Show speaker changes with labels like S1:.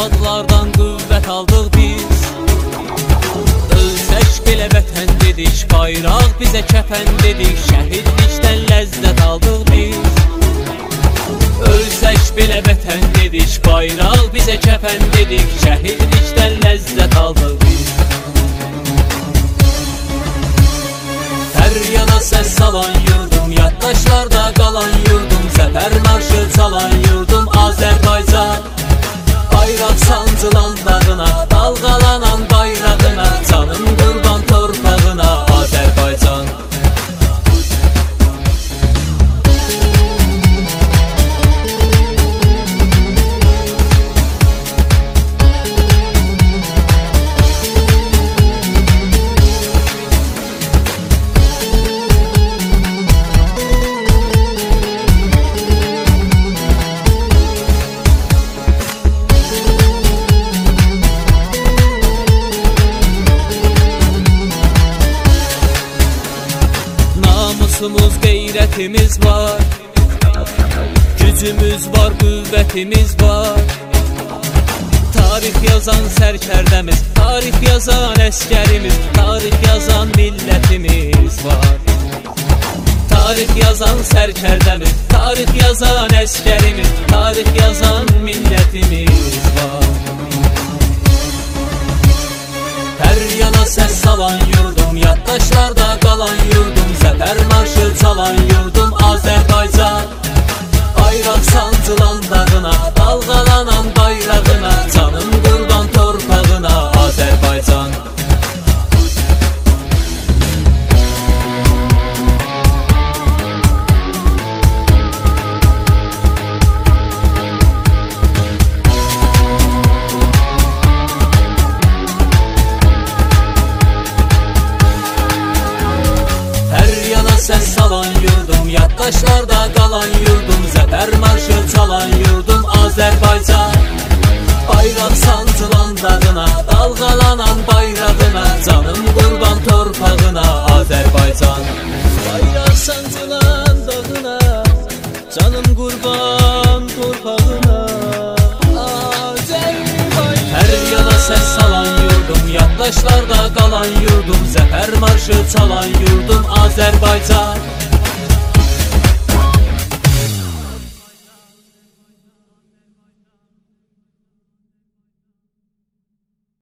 S1: adlardan qüvvət aldıq biz. Ölsək belə vətən dedik, bayraq bizə kəfən dedik, şəhidlikdən ləzzət aldıq biz. Ölsək belə vətən dedik, bayraq bizə kəfən dedik, şəhidlikdən ləzzət aldıq biz. Hər yana səs salan yurdum, yaddaşlarda qalan yurdum, zəfər marşı çalan yurdum Azərbaycan. Bayraq sancılan dağına, dalğalanan bayrağına, canım qurban torpağına Azərbaycan. Namusumuz, qeyrətimiz var, gücümüz var, qüvvətimiz var. Tarix yazan sərkərdəmiz, tarix yazan əskərimiz, tarix yazan millətimiz var. Tarix yazan sərkərdəmiz, tarix yazan əskərimiz, tarix yazan millətimiz var. Hər yana səs salan yurdum, yaddaşlarda qalan yurdum, zəfər marşı çalan yurdum Azərbaycan. Bayraq sancılan dağına, dalğalanan bayrağına, canım qurban torpağına Azərbaycan. Səs salan yurdum, yaddaşlarda qalan yurdum, zəfər marşı çalan yurdum Azərbaycan. Bayraq sancılan dağına, dalğalanan bayrağına, canım qurban torpağına Azərbaycan. Bayraq sancılan dağına, canım qurban torpağına Azərbaycan. Hər yana səs salan yurdum, yaddaşlarda qalan yurdum, zəfər marşı çalan yurdum Azərbaycan.